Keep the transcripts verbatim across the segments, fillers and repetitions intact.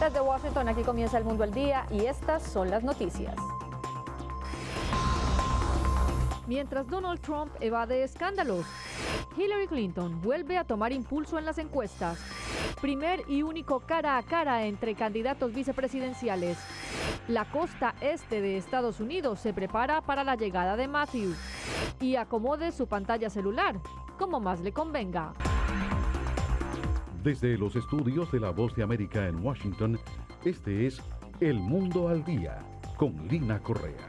Desde Washington, aquí comienza El Mundo al Día y estas son las noticias. Mientras Donald Trump evade escándalos, Hillary Clinton vuelve a tomar impulso en las encuestas. Primer y único cara a cara entre candidatos vicepresidenciales. La costa este de Estados Unidos se prepara para la llegada de Matthew. Y acomode su pantalla celular, como más le convenga. Desde los estudios de La Voz de América en Washington, este es El Mundo al Día, con Lina Correa.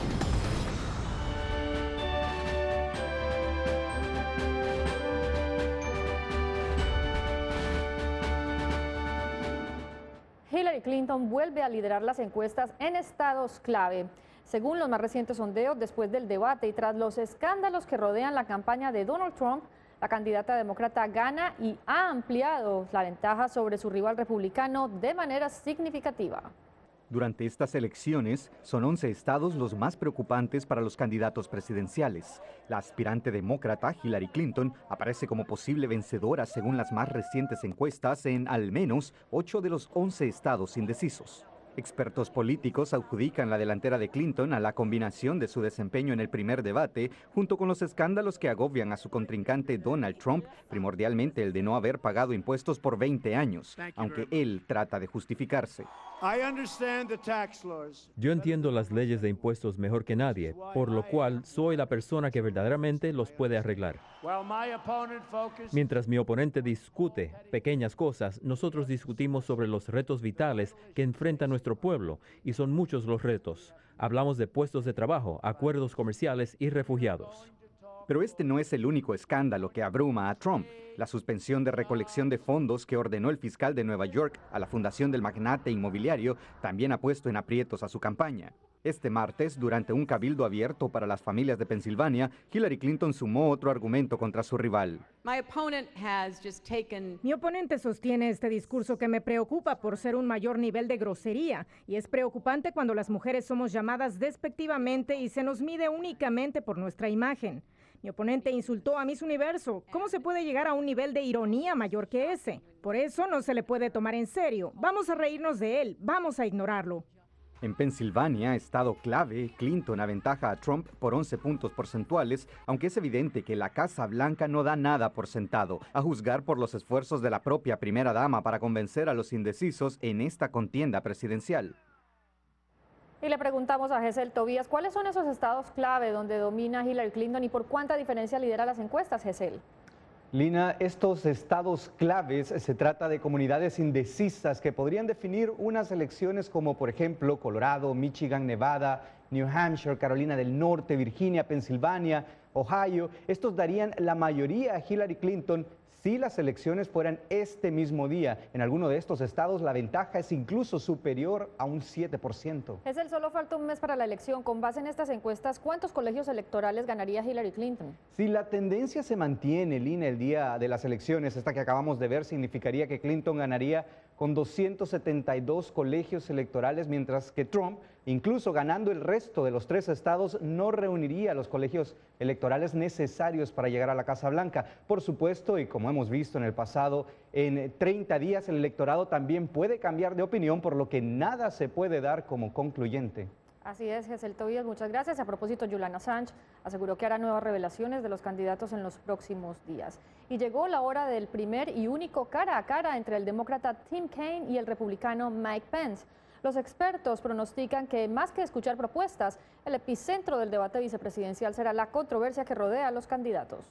Hillary Clinton vuelve a liderar las encuestas en estados clave. Según los más recientes sondeos, después del debate y tras los escándalos que rodean la campaña de Donald Trump, la candidata demócrata gana y ha ampliado la ventaja sobre su rival republicano de manera significativa. Durante estas elecciones, son once estados los más preocupantes para los candidatos presidenciales. La aspirante demócrata Hillary Clinton aparece como posible vencedora según las más recientes encuestas en al menos ocho de los once estados indecisos. Expertos políticos adjudican la delantera de Clinton a la combinación de su desempeño en el primer debate, junto con los escándalos que agobian a su contrincante Donald Trump, primordialmente el de no haber pagado impuestos por veinte años, aunque él trata de justificarse. Yo entiendo las leyes de impuestos mejor que nadie, por lo cual soy la persona que verdaderamente los puede arreglar. Mientras mi oponente discute pequeñas cosas, nosotros discutimos sobre los retos vitales que enfrenta nuestro pueblo, y son muchos los retos. Hablamos de puestos de trabajo, acuerdos comerciales y refugiados. Pero este no es el único escándalo que abruma a Trump. La suspensión de recolección de fondos que ordenó el fiscal de Nueva York a la fundación del magnate inmobiliario también ha puesto en aprietos a su campaña. Este martes, durante un cabildo abierto para las familias de Pensilvania, Hillary Clinton sumó otro argumento contra su rival. Mi oponente sostiene este discurso que me preocupa por ser un mayor nivel de grosería, y es preocupante cuando las mujeres somos llamadas despectivamente y se nos mide únicamente por nuestra imagen. Mi oponente insultó a Miss Universo. ¿Cómo se puede llegar a un nivel de ironía mayor que ese? Por eso no se le puede tomar en serio. Vamos a reírnos de él, vamos a ignorarlo. En Pensilvania, estado clave, Clinton aventaja a Trump por once puntos porcentuales, aunque es evidente que la Casa Blanca no da nada por sentado, a juzgar por los esfuerzos de la propia primera dama para convencer a los indecisos en esta contienda presidencial. Y le preguntamos a Gesell Tobías, ¿cuáles son esos estados clave donde domina Hillary Clinton y por cuánta diferencia lidera las encuestas, Gesell? Lina, estos estados claves se trata de comunidades indecisas que podrían definir unas elecciones como, por ejemplo, Colorado, Michigan, Nevada, New Hampshire, Carolina del Norte, Virginia, Pensilvania, Ohio. Estos darían la mayoría a Hillary Clinton si las elecciones fueran este mismo día. En alguno de estos estados la ventaja es incluso superior a un siete por ciento. Es el solo falta un mes para la elección. Con base en estas encuestas, ¿cuántos colegios electorales ganaría Hillary Clinton? Si la tendencia se mantiene, Lina, el día de las elecciones, esta que acabamos de ver, significaría que Clinton ganaría con doscientos setenta y dos colegios electorales, mientras que Trump, incluso ganando el resto de los tres estados, no reuniría los colegios electorales necesarios para llegar a la Casa Blanca. Por supuesto, y como hemos visto en el pasado, en treinta días el electorado también puede cambiar de opinión, por lo que nada se puede dar como concluyente. Así es, Gesell Tobías, muchas gracias. A propósito, Julian Assange aseguró que hará nuevas revelaciones de los candidatos en los próximos días. Y llegó la hora del primer y único cara a cara entre el demócrata Tim Kaine y el republicano Mike Pence. Los expertos pronostican que, más que escuchar propuestas, el epicentro del debate vicepresidencial será la controversia que rodea a los candidatos.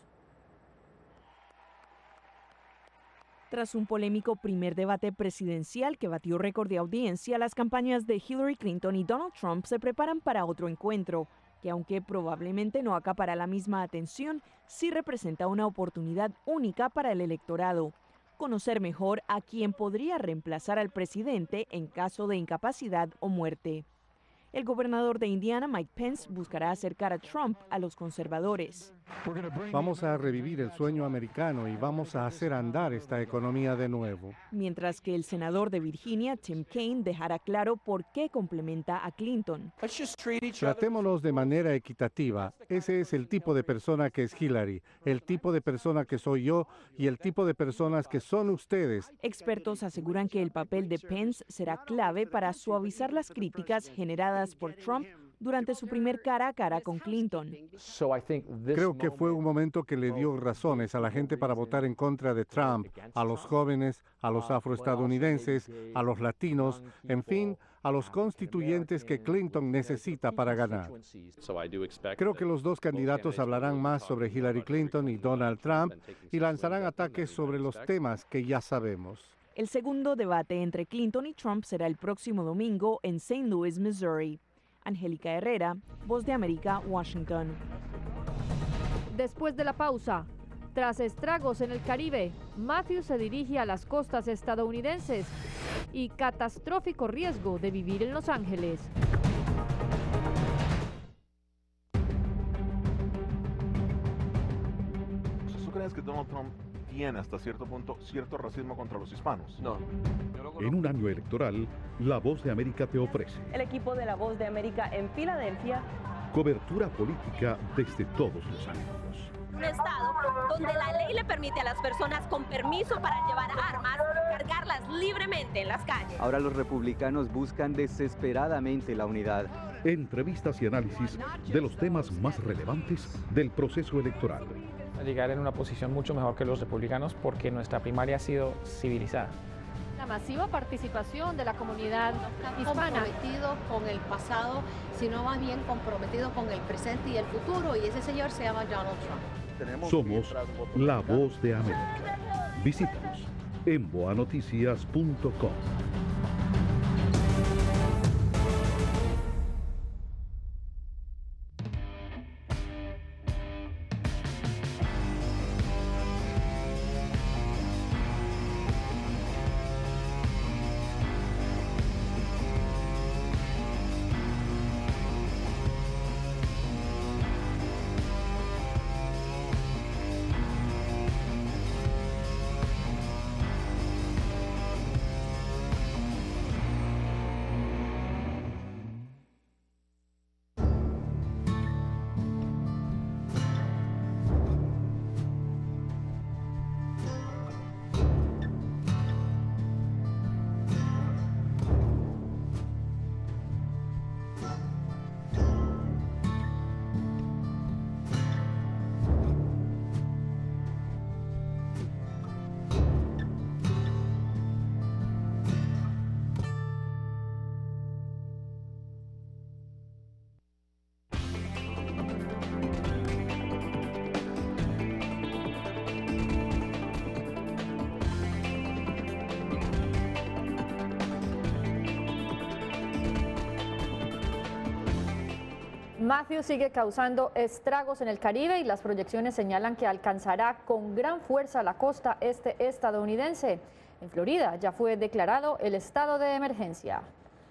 Tras un polémico primer debate presidencial que batió récord de audiencia, las campañas de Hillary Clinton y Donald Trump se preparan para otro encuentro, que aunque probablemente no acapara la misma atención, sí representa una oportunidad única para el electorado. Conocer mejor a quién podría reemplazar al presidente en caso de incapacidad o muerte. El gobernador de Indiana, Mike Pence, buscará acercar a Trump a los conservadores. Vamos a revivir el sueño americano y vamos a hacer andar esta economía de nuevo. Mientras que el senador de Virginia, Tim Kaine, dejará claro por qué complementa a Clinton. Tratémonos de manera equitativa. Ese es el tipo de persona que es Hillary, el tipo de persona que soy yo y el tipo de personas que son ustedes. Expertos aseguran que el papel de Pence será clave para suavizar las críticas generadas por Trump durante su primer cara a cara con Clinton. Creo que fue un momento que le dio razones a la gente para votar en contra de Trump, a los jóvenes, a los afroestadounidenses, a los latinos, en fin, a los constituyentes que Clinton necesita para ganar. Creo que los dos candidatos hablarán más sobre Hillary Clinton y Donald Trump y lanzarán ataques sobre los temas que ya sabemos. El segundo debate entre Clinton y Trump será el próximo domingo en Saint Louis, Missouri. Angélica Herrera, Voz de América, Washington. Después de la pausa, tras estragos en el Caribe, Matthew se dirige a las costas estadounidenses y catastrófico riesgo de vivir en Los Ángeles. ¿Tú crees que Donald Trump tiene hasta cierto punto cierto racismo contra los hispanos? No. En un año electoral, La Voz de América te ofrece el equipo de La Voz de América en Filadelfia. Cobertura política desde todos los ángulos. Un estado donde la ley le permite a las personas con permiso para llevar armas cargarlas libremente en las calles. Ahora los republicanos buscan desesperadamente la unidad. Entrevistas y análisis de los temas más relevantes del proceso electoral. Llegar en una posición mucho mejor que los republicanos porque nuestra primaria ha sido civilizada. La masiva participación de la comunidad hispana. Comprometido con el pasado, sino más bien comprometido con el presente y el futuro, y ese señor se llama Donald Trump. Somos La Voz de América. Visítanos en boa noticias punto com. Matthew sigue causando estragos en el Caribe y las proyecciones señalan que alcanzará con gran fuerza la costa este estadounidense. En Florida ya fue declarado el estado de emergencia.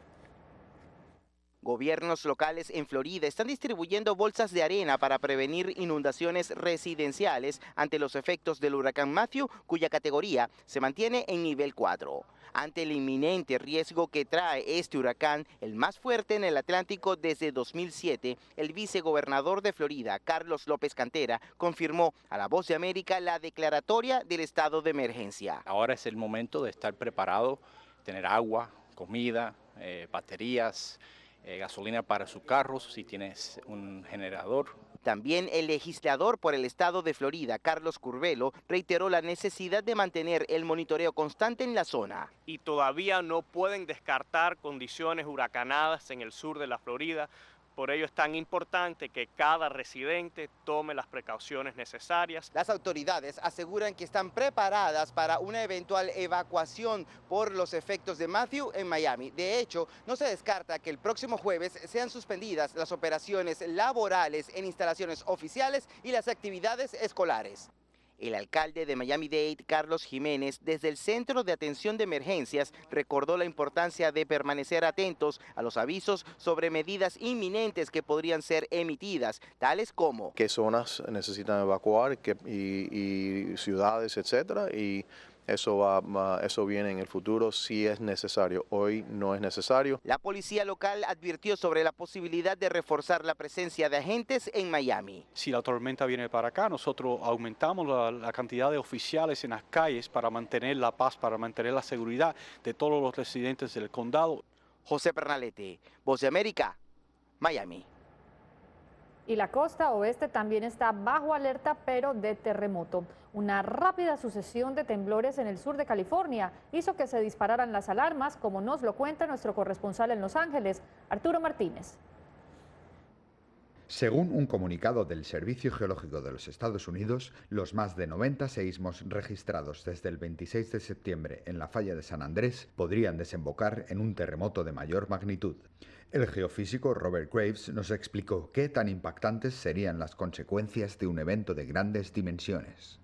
Gobiernos locales en Florida están distribuyendo bolsas de arena para prevenir inundaciones residenciales ante los efectos del huracán Matthew, cuya categoría se mantiene en nivel cuatro. Ante el inminente riesgo que trae este huracán, el más fuerte en el Atlántico desde dos mil siete, el vicegobernador de Florida, Carlos López Cantera, confirmó a La Voz de América la declaratoria del estado de emergencia. Ahora es el momento de estar preparado, tener agua, comida, eh, baterías, Eh, gasolina para sus carros, si tienes un generador. También el legislador por el estado de Florida, Carlos Curbelo, reiteró la necesidad de mantener el monitoreo constante en la zona. Y todavía no pueden descartar condiciones huracanadas en el sur de la Florida. Por ello es tan importante que cada residente tome las precauciones necesarias. Las autoridades aseguran que están preparadas para una eventual evacuación por los efectos de Matthew en Miami. De hecho, no se descarta que el próximo jueves sean suspendidas las operaciones laborales en instalaciones oficiales y las actividades escolares. El alcalde de Miami-Dade, Carlos Jiménez, desde el Centro de Atención de Emergencias, recordó la importancia de permanecer atentos a los avisos sobre medidas inminentes que podrían ser emitidas, tales como qué zonas necesitan evacuar qué, y, y ciudades, etcétera, y Eso, va, eso viene en el futuro si es necesario. Hoy no es necesario. La policía local advirtió sobre la posibilidad de reforzar la presencia de agentes en Miami. Si la tormenta viene para acá, nosotros aumentamos la, la cantidad de oficiales en las calles para mantener la paz, para mantener la seguridad de todos los residentes del condado. José Pernalete, Voz de América, Miami. Y la costa oeste también está bajo alerta, pero de terremoto. Una rápida sucesión de temblores en el sur de California hizo que se dispararan las alarmas, como nos lo cuenta nuestro corresponsal en Los Ángeles, Arturo Martínez. Según un comunicado del Servicio Geológico de los Estados Unidos, los más de noventa seísmos registrados desde el veintiséis de septiembre en la falla de San Andrés podrían desembocar en un terremoto de mayor magnitud. El geofísico Robert Graves nos explicó qué tan impactantes serían las consecuencias de un evento de grandes dimensiones.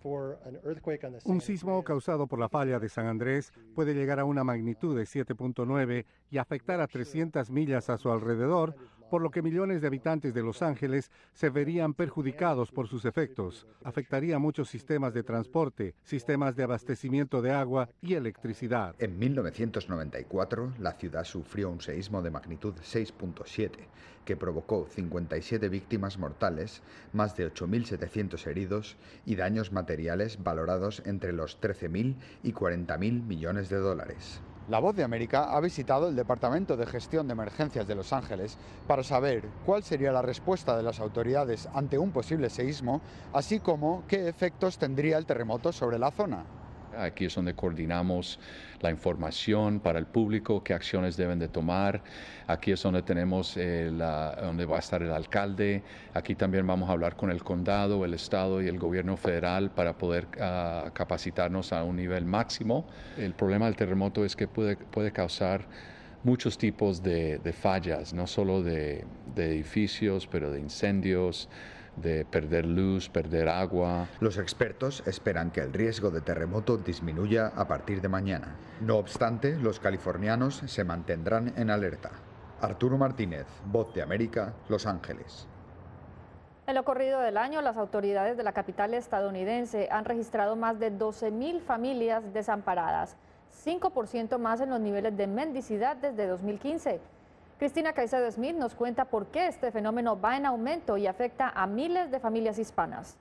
Un sismo causado por la falla de San Andrés puede llegar a una magnitud de siete punto nueve y afectar a trescientas millas a su alrededor, por lo que millones de habitantes de Los Ángeles se verían perjudicados por sus efectos. Afectaría muchos sistemas de transporte, sistemas de abastecimiento de agua y electricidad. En mil novecientos noventa y cuatro, la ciudad sufrió un seísmo de magnitud seis punto siete, que provocó cincuenta y siete víctimas mortales, más de ocho mil setecientos heridos y daños materiales valorados entre los trece mil y cuarenta mil millones de dólares. La Voz de América ha visitado el Departamento de Gestión de Emergencias de Los Ángeles para saber cuál sería la respuesta de las autoridades ante un posible seísmo, así como qué efectos tendría el terremoto sobre la zona. Aquí es donde coordinamos la información para el público, qué acciones deben de tomar. Aquí es donde tenemos, eh, la, donde va a estar el alcalde. Aquí también vamos a hablar con el condado, el estado y el gobierno federal para poder uh, capacitarnos a un nivel máximo. El problema del terremoto es que puede, puede causar muchos tipos de, de fallas, no solo de, de edificios, pero de incendios, de perder luz, perder agua. Los expertos esperan que el riesgo de terremoto disminuya a partir de mañana. No obstante, los californianos se mantendrán en alerta. Arturo Martínez, Voz de América, Los Ángeles. En lo corrido del año, las autoridades de la capital estadounidense han registrado más de doce mil familias desamparadas, cinco por ciento más en los niveles de mendicidad desde dos mil quince. Cristina Caicedo Smith nos cuenta por qué este fenómeno va en aumento y afecta a miles de familias hispanas.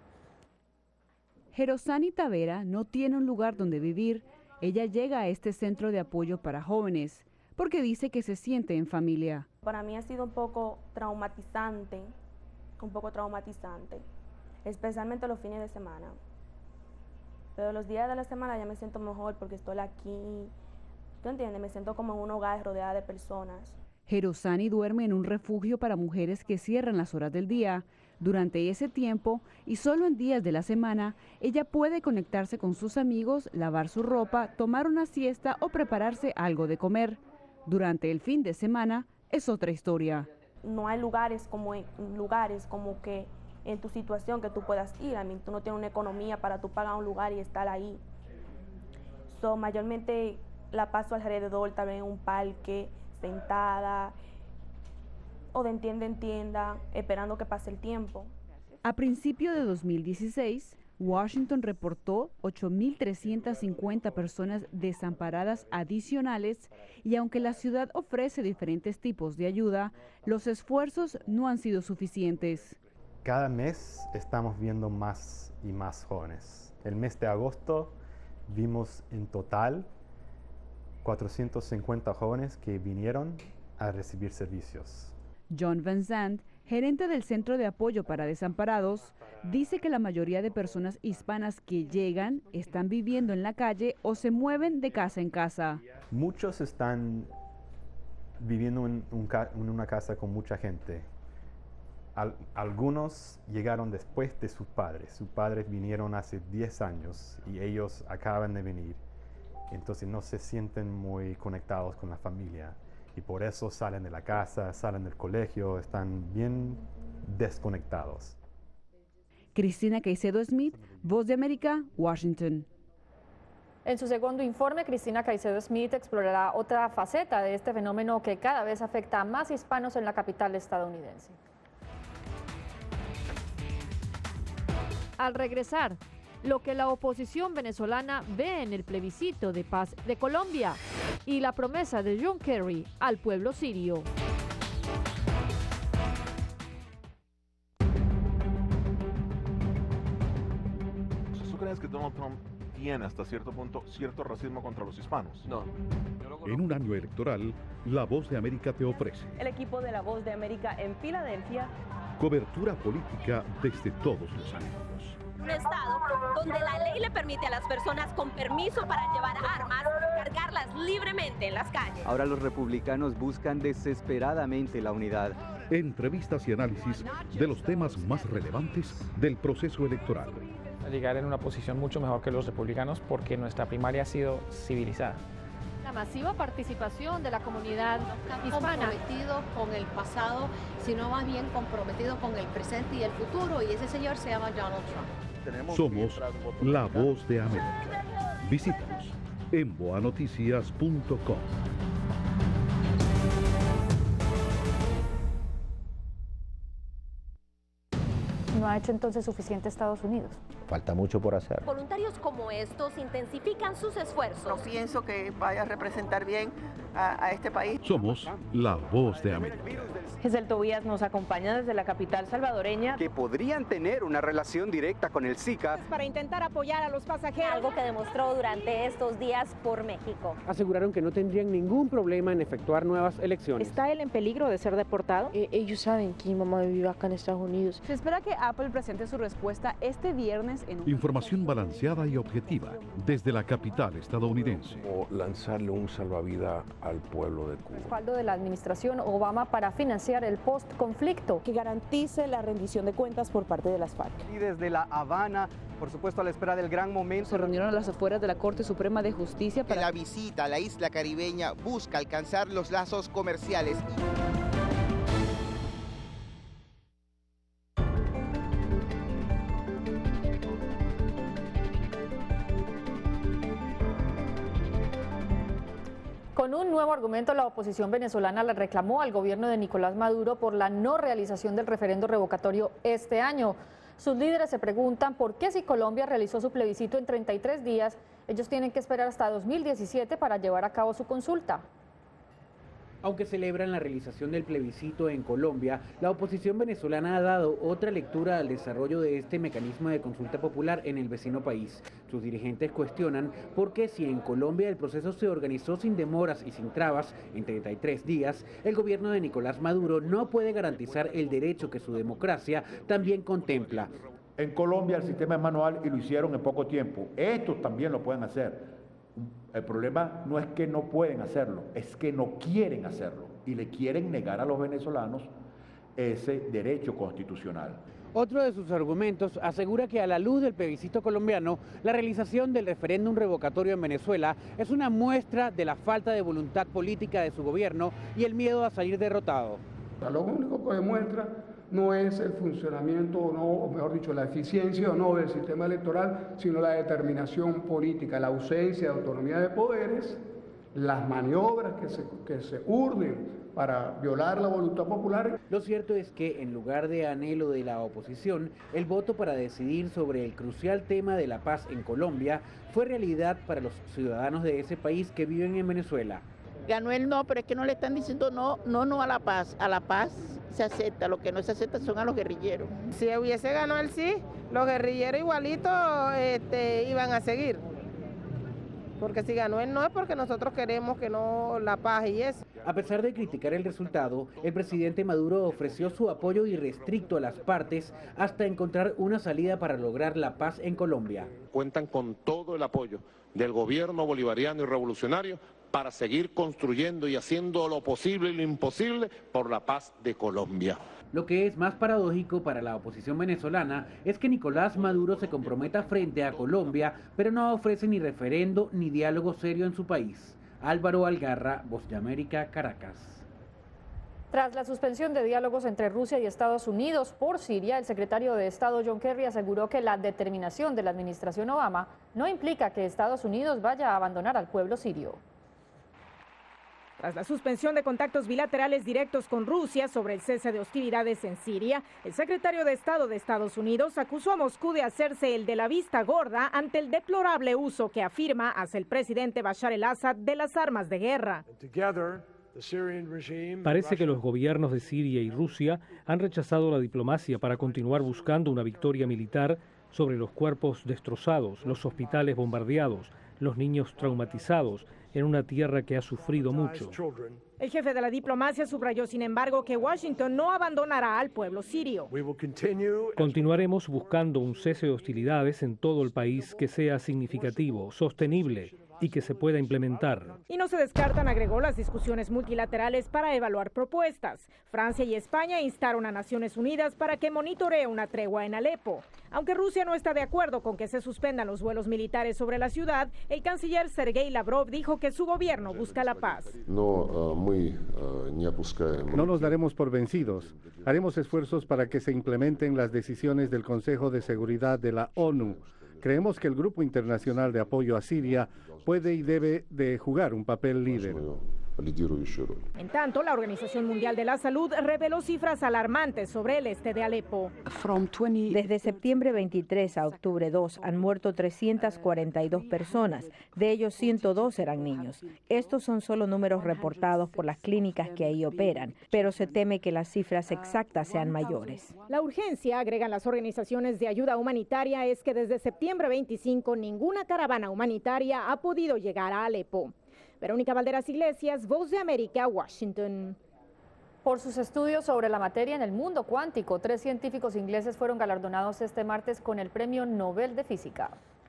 Jerosani Tavera no tiene un lugar donde vivir. Ella llega a este centro de apoyo para jóvenes porque dice que se siente en familia. Para mí ha sido un poco traumatizante, un poco traumatizante, especialmente los fines de semana. Pero los días de la semana ya me siento mejor porque estoy aquí. ¿Tú entiendes? Me siento como en un hogar rodeada de personas. Jerosani duerme en un refugio para mujeres que cierran las horas del día. Durante ese tiempo, y solo en días de la semana, ella puede conectarse con sus amigos, lavar su ropa, tomar una siesta o prepararse algo de comer. Durante el fin de semana, es otra historia. No hay lugares como, en, lugares como que en tu situación que tú puedas ir. A mí, tú no tienes una economía para tú pagar un lugar y estar ahí. So, mayormente la paso alrededor, tal vez en un parque, sentada, o de tienda en tienda, esperando que pase el tiempo. A principios de dos mil dieciséis, Washington reportó ocho mil trescientas cincuenta personas desamparadas adicionales y aunque la ciudad ofrece diferentes tipos de ayuda, los esfuerzos no han sido suficientes. Cada mes estamos viendo más y más jóvenes. El mes de agosto vimos en total cuatrocientos cincuenta jóvenes que vinieron a recibir servicios. John Van Zandt, gerente del Centro de Apoyo para Desamparados, dice que la mayoría de personas hispanas que llegan están viviendo en la calle o se mueven de casa en casa. Muchos están viviendo en, un ca en una casa con mucha gente. Al algunos llegaron después de sus padres. Sus padres vinieron hace diez años y ellos acaban de venir. Entonces no se sienten muy conectados con la familia y por eso salen de la casa, salen del colegio, están bien desconectados. Cristina Caicedo Smith, Voz de América, Washington. En su segundo informe, Cristina Caicedo Smith explorará otra faceta de este fenómeno que cada vez afecta a más hispanos en la capital estadounidense. Al regresar, lo que la oposición venezolana ve en el plebiscito de paz de Colombia y la promesa de John Kerry al pueblo sirio. ¿Tú crees que Donald Trump tiene hasta cierto punto cierto racismo contra los hispanos? No. En un año electoral, La Voz de América te ofrece El equipo de La Voz de América en Filadelfia. cobertura política desde todos los ángulos. Un estado donde la ley le permite a las personas con permiso para llevar armas cargarlas libremente en las calles. Ahora los republicanos buscan desesperadamente la unidad. Entrevistas y análisis de los temas más relevantes del proceso electoral. Llegar en una posición mucho mejor que los republicanos porque nuestra primaria ha sido civilizada. La masiva participación de la comunidad hispana. Comprometido con el pasado, sino más bien comprometido con el presente y el futuro, y ese señor se llama Donald Trump. Somos La Voz de América. Visítanos en boa noticias punto com. ¿No ha hecho entonces suficiente Estados Unidos? Falta mucho por hacer. Voluntarios como estos intensifican sus esfuerzos. No pienso que vaya a representar bien a, a este país. Somos La Voz de América. Giselle Tobías nos acompaña desde la capital salvadoreña. Que podrían tener una relación directa con el Zika. Para intentar apoyar a los pasajeros. Algo que demostró durante estos días por México. Aseguraron que no tendrían ningún problema en efectuar nuevas elecciones. ¿Está él en peligro de ser deportado? Eh, ellos saben que mi mamá vive acá en Estados Unidos. Se espera que Apple presente su respuesta este viernes en un... Información balanceada y objetiva desde la capital estadounidense. O lanzarle un salvavidas al pueblo de Cuba. Respaldo de la administración Obama para financiar el post-conflicto. Que garantice la rendición de cuentas por parte de las FARC. Y desde La Habana, por supuesto a la espera del gran momento. Se reunieron a las afueras de la Corte Suprema de Justicia para... La visita a la isla caribeña busca alcanzar los lazos comerciales. Con un nuevo argumento, la oposición venezolana le reclamó al gobierno de Nicolás Maduro por la no realización del referendo revocatorio este año. Sus líderes se preguntan por qué si Colombia realizó su plebiscito en treinta y tres días, ellos tienen que esperar hasta dos mil diecisiete para llevar a cabo su consulta. Aunque celebran la realización del plebiscito en Colombia, la oposición venezolana ha dado otra lectura al desarrollo de este mecanismo de consulta popular en el vecino país. Sus dirigentes cuestionan por qué si en Colombia el proceso se organizó sin demoras y sin trabas en treinta y tres días, el gobierno de Nicolás Maduro no puede garantizar el derecho que su democracia también contempla. En Colombia el sistema es manual y lo hicieron en poco tiempo. Estos también lo pueden hacer. El problema no es que no pueden hacerlo, es que no quieren hacerlo y le quieren negar a los venezolanos ese derecho constitucional. Otro de sus argumentos asegura que a la luz del plebiscito colombiano, la realización del referéndum revocatorio en Venezuela es una muestra de la falta de voluntad política de su gobierno y el miedo a salir derrotado. Lo único que demuestra no es el funcionamiento o no, o mejor dicho, la eficiencia o no del sistema electoral, sino la determinación política, la ausencia de autonomía de poderes, las maniobras que se, que se urden para violar la voluntad popular. Lo cierto es que, en lugar de anhelo de la oposición, el voto para decidir sobre el crucial tema de la paz en Colombia fue realidad para los ciudadanos de ese país que viven en Venezuela. Ganó el no, pero es que no le están diciendo no, no, no a la paz. A la paz se acepta, lo que no se acepta son a los guerrilleros. Si hubiese ganado el sí, los guerrilleros igualitos este, iban a seguir. Porque si ganó el no es porque nosotros queremos que no la paz y eso. A pesar de criticar el resultado, el presidente Maduro ofreció su apoyo irrestricto a las partes hasta encontrar una salida para lograr la paz en Colombia. Cuentan con todo el apoyo del gobierno bolivariano y revolucionario para seguir construyendo y haciendo lo posible y lo imposible por la paz de Colombia. Lo que es más paradójico para la oposición venezolana es que Nicolás Maduro se comprometa frente a Colombia, pero no ofrece ni referendo ni diálogo serio en su país. Álvaro Algarra, Voz de América, Caracas. Tras la suspensión de diálogos entre Rusia y Estados Unidos por Siria, el secretario de Estado John Kerry aseguró que la determinación de la administración Obama no implica que Estados Unidos vaya a abandonar al pueblo sirio. Tras la suspensión de contactos bilaterales directos con Rusia sobre el cese de hostilidades en Siria, el secretario de Estado de Estados Unidos acusó a Moscú de hacerse el de la vista gorda ante el deplorable uso que afirma hace el presidente Bashar el-Assad de las armas de guerra. Parece que los gobiernos de Siria y Rusia han rechazado la diplomacia para continuar buscando una victoria militar sobre los cuerpos destrozados, los hospitales bombardeados, los niños traumatizados, en una tierra que ha sufrido mucho. El jefe de la diplomacia subrayó, sin embargo, que Washington no abandonará al pueblo sirio. Continuaremos buscando un cese de hostilidades en todo el país que sea significativo, sostenible y que se pueda implementar. Y no se descartan, agregó, las discusiones multilaterales para evaluar propuestas. Francia y España instaron a Naciones Unidas para que monitoree una tregua en Alepo. Aunque Rusia no está de acuerdo con que se suspendan los vuelos militares sobre la ciudad, el canciller Sergei Lavrov dijo que su gobierno busca la paz. No, uh, muy, uh, no nos daremos por vencidos. Haremos esfuerzos para que se implementen las decisiones del Consejo de Seguridad de la ONU. Creemos que el Grupo Internacional de Apoyo a Siria puede y debe de jugar un papel líder. En tanto, la Organización Mundial de la Salud reveló cifras alarmantes sobre el este de Alepo. Desde septiembre veintitrés a octubre dos han muerto trescientas cuarenta y dos personas, de ellos ciento dos eran niños. Estos son solo números reportados por las clínicas que ahí operan, pero se teme que las cifras exactas sean mayores. La urgencia, agregan las organizaciones de ayuda humanitaria, es que desde septiembre veinticinco ninguna caravana humanitaria ha podido llegar a Alepo. Verónica Valderas Iglesias, Voz de América, Washington. Por sus estudios sobre la materia en el mundo cuántico, tres científicos ingleses fueron galardonados este martes con el Premio Nobel de Física.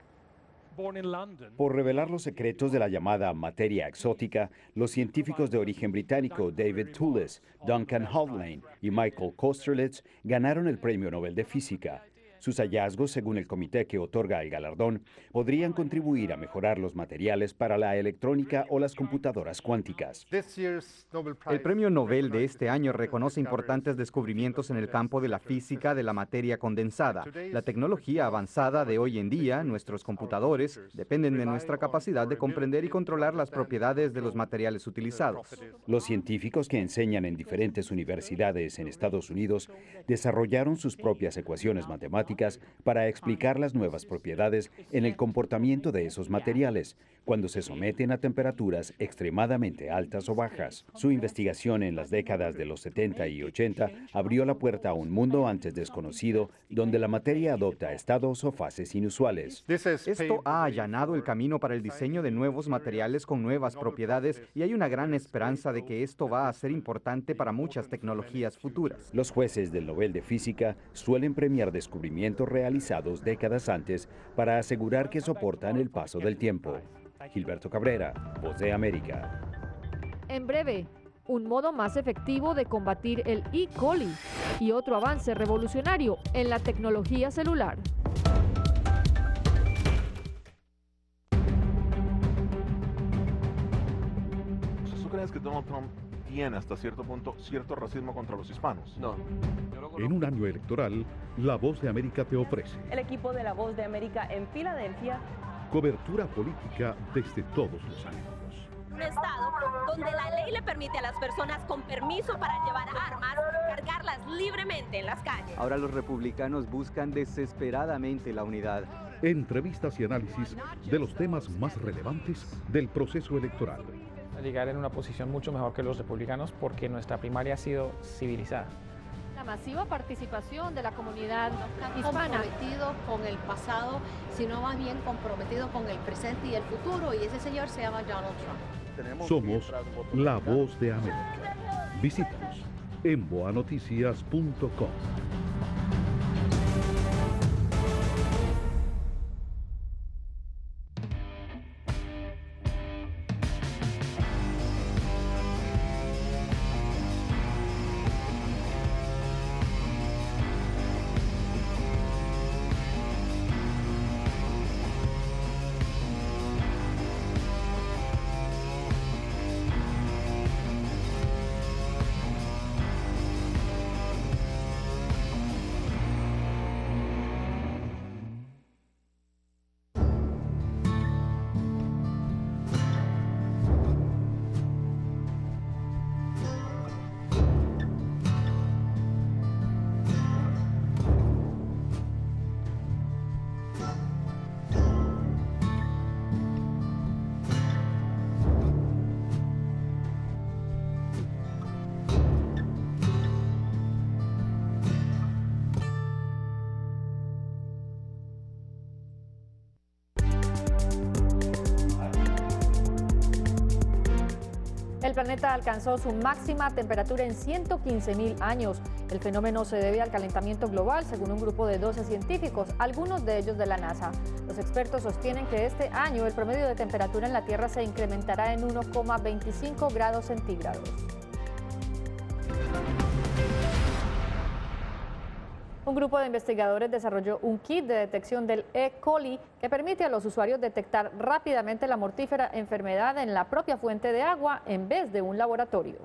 Por revelar los secretos de la llamada materia exótica, los científicos de origen británico David Toulis, Duncan Haldane y Michael Kosterlitz ganaron el Premio Nobel de Física. Sus hallazgos, según el comité que otorga el galardón, podrían contribuir a mejorar los materiales para la electrónica o las computadoras cuánticas. El Premio Nobel de este año reconoce importantes descubrimientos en el campo de la física de la materia condensada. La tecnología avanzada de hoy en día, nuestros computadores, dependen de nuestra capacidad de comprender y controlar las propiedades de los materiales utilizados. Los científicos que enseñan en diferentes universidades en Estados Unidos desarrollaron sus propias ecuaciones matemáticas para explicar las nuevas propiedades en el comportamiento de esos materiales cuando se someten a temperaturas extremadamente altas o bajas. Su investigación en las décadas de los setenta y ochenta abrió la puerta a un mundo antes desconocido donde la materia adopta estados o fases inusuales. Esto ha allanado el camino para el diseño de nuevos materiales con nuevas propiedades y hay una gran esperanza de que esto va a ser importante para muchas tecnologías futuras. Los jueces del Nobel de Física suelen premiar descubrimientos realizados décadas antes para asegurar que soportan el paso del tiempo. Gilberto Cabrera, Voz de América. En breve, un modo más efectivo de combatir el E. coli y otro avance revolucionario en la tecnología celular. ¿Tú crees que Donald Trump tiene hasta cierto punto cierto racismo contra los hispanos? No. En un año electoral, La Voz de América te ofrece El equipo de La Voz de América en Filadelfia. cobertura política desde todos los ángulos. Un estado donde la ley le permite a las personas con permiso para llevar armas cargarlas libremente en las calles. Ahora los republicanos buscan desesperadamente la unidad. Entrevistas y análisis de los temas más relevantes del proceso electoral. Llegar en una posición mucho mejor que los republicanos porque nuestra primaria ha sido civilizada. La masiva participación de la comunidad hispana. hispana. Comprometido con el pasado, sino más bien comprometido con el presente y el futuro, y ese señor se llama Donald Trump. Somos La Voz de América. Visítanos en boa noticias punto com. planeta alcanzó su máxima temperatura en ciento quince mil años. El fenómeno se debe al calentamiento global, según un grupo de doce científicos, algunos de ellos de la NASA. Los expertos sostienen que este año el promedio de temperatura en la Tierra se incrementará en uno coma veinticinco grados centígrados. Un grupo de investigadores desarrolló un kit de detección del E. coli que permite a los usuarios detectar rápidamente la mortífera enfermedad en la propia fuente de agua en vez de un laboratorio.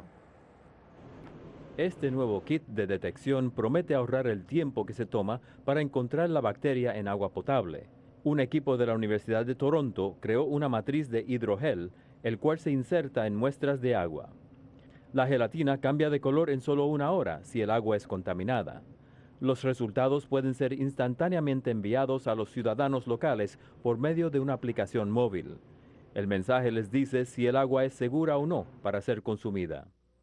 Este nuevo kit de detección promete ahorrar el tiempo que se toma para encontrar la bacteria en agua potable. Un equipo de la Universidad de Toronto creó una matriz de hidrogel, el cual se inserta en muestras de agua. La gelatina cambia de color en solo una hora si el agua es contaminada. Los resultados pueden ser instantáneamente enviados a los ciudadanos locales por medio de una aplicación móvil. El mensaje les dice si el agua es segura o no para ser consumida.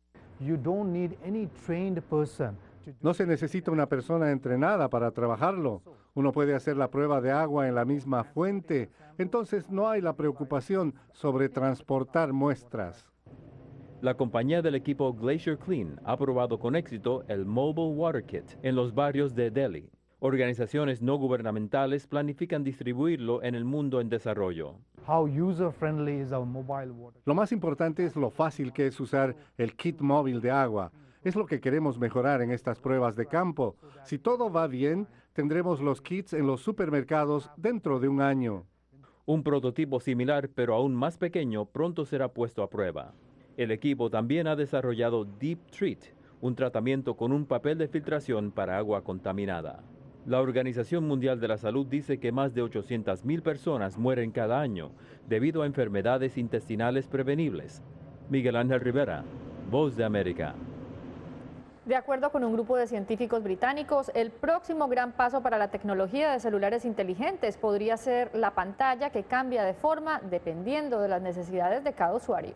No se necesita una persona entrenada para trabajarlo. Uno puede hacer la prueba de agua en la misma fuente, entonces no hay la preocupación sobre transportar muestras. La compañía del equipo Glacier Clean ha probado con éxito el Mobile Water Kit en los barrios de Delhi. Organizaciones no gubernamentales planifican distribuirlo en el mundo en desarrollo. Lo más importante es lo fácil que es usar el kit móvil de agua. Es lo que queremos mejorar en estas pruebas de campo. Si todo va bien, tendremos los kits en los supermercados dentro de un año. Un prototipo similar, pero aún más pequeño, pronto será puesto a prueba. El equipo también ha desarrollado Deep Treat, un tratamiento con un papel de filtración para agua contaminada. La Organización Mundial de la Salud dice que más de ochocientas mil personas mueren cada año debido a enfermedades intestinales prevenibles. Miguel Ángel Rivera, Voz de América. De acuerdo con un grupo de científicos británicos, el próximo gran paso para la tecnología de celulares inteligentes podría ser la pantalla que cambia de forma dependiendo de las necesidades de cada usuario.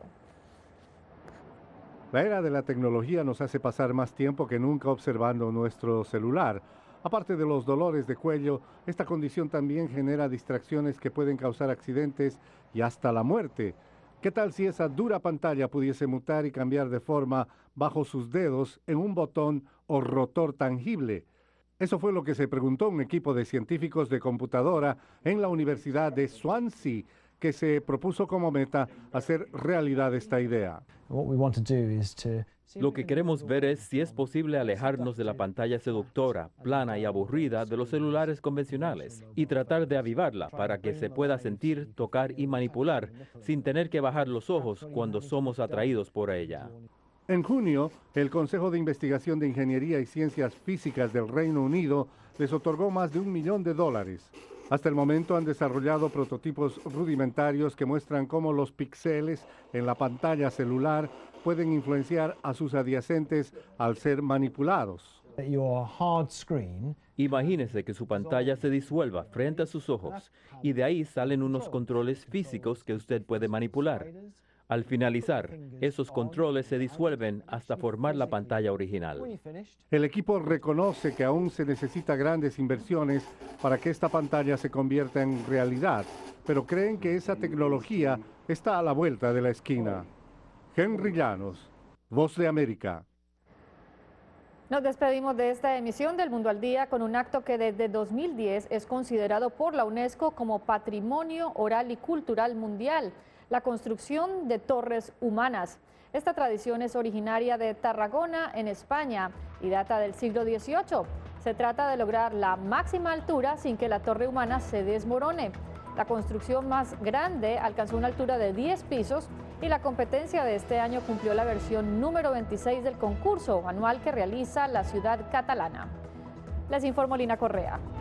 La era de la tecnología nos hace pasar más tiempo que nunca observando nuestro celular. Aparte de los dolores de cuello, esta condición también genera distracciones que pueden causar accidentes y hasta la muerte. ¿Qué tal si esa dura pantalla pudiese mutar y cambiar de forma bajo sus dedos en un botón o rotor tangible? Eso fue lo que se preguntó un equipo de científicos de computadora en la Universidad de Swansea, que se propuso como meta hacer realidad esta idea. Lo que queremos ver es si es posible alejarnos de la pantalla seductora, plana y aburrida de los celulares convencionales y tratar de avivarla para que se pueda sentir, tocar y manipular sin tener que bajar los ojos cuando somos atraídos por ella. En junio, el Consejo de Investigación de Ingeniería y Ciencias Físicas del Reino Unido les otorgó más de un millón de dólares. Hasta el momento han desarrollado prototipos rudimentarios que muestran cómo los píxeles en la pantalla celular pueden influenciar a sus adyacentes al ser manipulados. Imagínese que su pantalla se disuelva frente a sus ojos y de ahí salen unos controles físicos que usted puede manipular. Al finalizar, esos controles se disuelven hasta formar la pantalla original. El equipo reconoce que aún se necesita grandes inversiones para que esta pantalla se convierta en realidad, pero creen que esa tecnología está a la vuelta de la esquina. Henry Llanos, Voz de América. Nos despedimos de esta emisión del Mundo al Día con un acto que desde dos mil diez es considerado por la UNESCO como Patrimonio Oral y Cultural Mundial. La construcción de torres humanas. Esta tradición es originaria de Tarragona, en España, y data del siglo dieciocho. Se trata de lograr la máxima altura sin que la torre humana se desmorone. La construcción más grande alcanzó una altura de diez pisos y la competencia de este año cumplió la versión número veintiséis del concurso anual que realiza la ciudad catalana. Les informo Lina Correa.